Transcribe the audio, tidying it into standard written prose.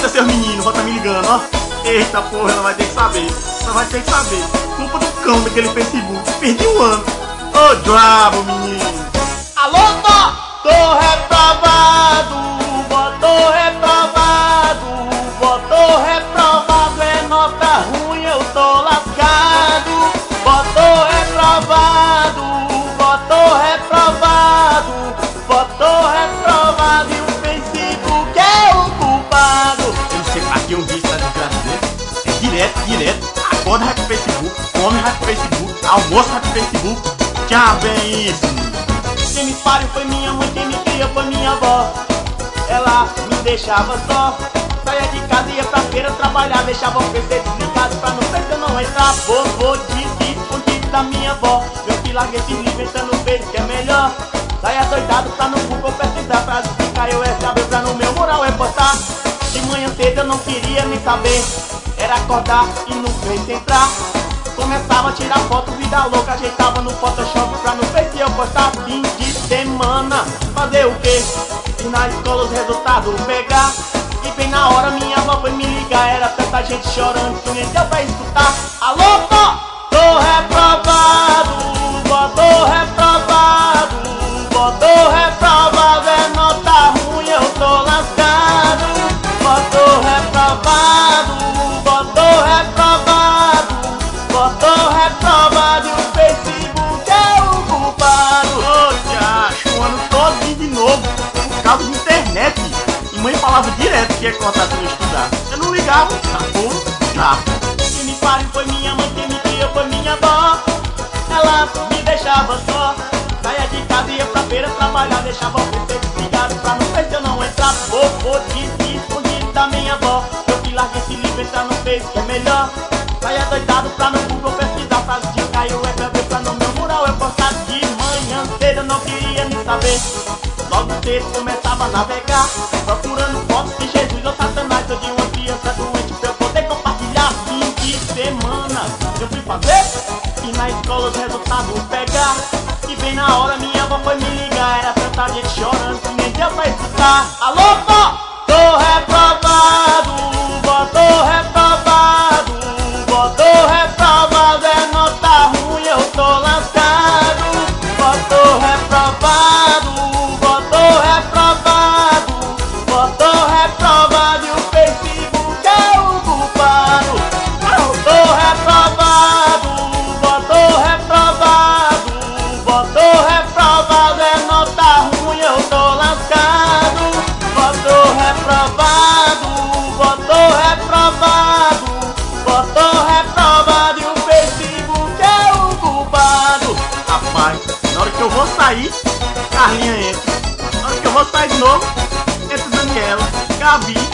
Eita, seus meninos, vão tá me ligando, ó. Eita porra, ela vai ter que saber. Ela vai ter que saber. Culpa do cão daquele Facebook. Perdi um ano. Ô, diabo, menino. Alô, tô reprovado, voto reprovado, voto reprovado, é nota ruim, eu tô lascado. Voto reprovado, voto reprovado, voto reprovado, e o Facebook é o culpado. Eu não sei pra que eu vi essa desgraça dele. É direto. Acorda, vai pro Facebook. Come, vai pro Facebook. Almoço, vai pro Facebook. Diabo, é isso, menino. Quem me pariu foi minha mãe, quem me criou foi minha avó. Ela me deixava só, saia de casa e ia pra feira trabalhar, deixava o PC desligado pra no PC eu não entrar. Vou de escondido da minha avó, eu que larguei esse livro entrando no Face que é melhor. Saia doidado pra no Google pesquisar, pra explicar eu SAB pra no meu mural repostar. De manhã cedo eu não queria nem saber, era acordar e no Face entrar. Começava a tirar foto, vida louca, ajeitava no Photoshop pra no Face eu postar. Fim de semana, fazer o quê? E na escola os resultados pegar. E bem na hora minha avó foi me ligar, era tanta gente chorando que nem deu pra escutar. Alô, tô reprovado, voto reprovado, voto reprovado, é nota ruim, eu tô lascado. Voto reprovado, voto reprovado, voto reprovado, e o Facebook é o culpado. Ô, diacho, o ano todo de novo. Por causa de internet. E mãe falava direto que ia contar pra eu estudar. Eu não ligava, tá porra, já. Quem me pariu foi minha mãe, quem me criou foi minha avó. Ela me deixava só, saia de casa e ia pra feira trabalhar, deixava o PC desligado pra no Face eu não entrar. Vou de escondido da minha avó, eu que larguei esse livro entrar no Face que é melhor. Saia doidado pra no Google pesquisar, frase de caiu é pra ver pra no meu mural eu postar. De manhã cedo eu não queria nem saber, logo cedo começava a navegar, procurando fotos de Jesus ou Satanás, ou de uma criança doente pra eu poder compartilhar. Fim de semana eu fui fazer, e na escola os resultados pegar. E bem na hora minha avó foi me ligar, era tanta gente chorando que nem deu pra escutar. Alô, tô reprovado, voto reprovado, voto reprovado, é nota ruim, eu tô lascado. Voto reprovado, voto reprovado, voto reprovado, e o Facebook é o culpado. Voto reprovado, voto reprovado, voto reprovado, é nota ruim, eu tô lascado. Voto reprovado, voto reprovado, voto reprovado, e o Facebook é o culpado. Rapaz, na hora que eu vou sair, Carlinha entra. Na hora que eu vou sair de novo, entra Daniela, Gabi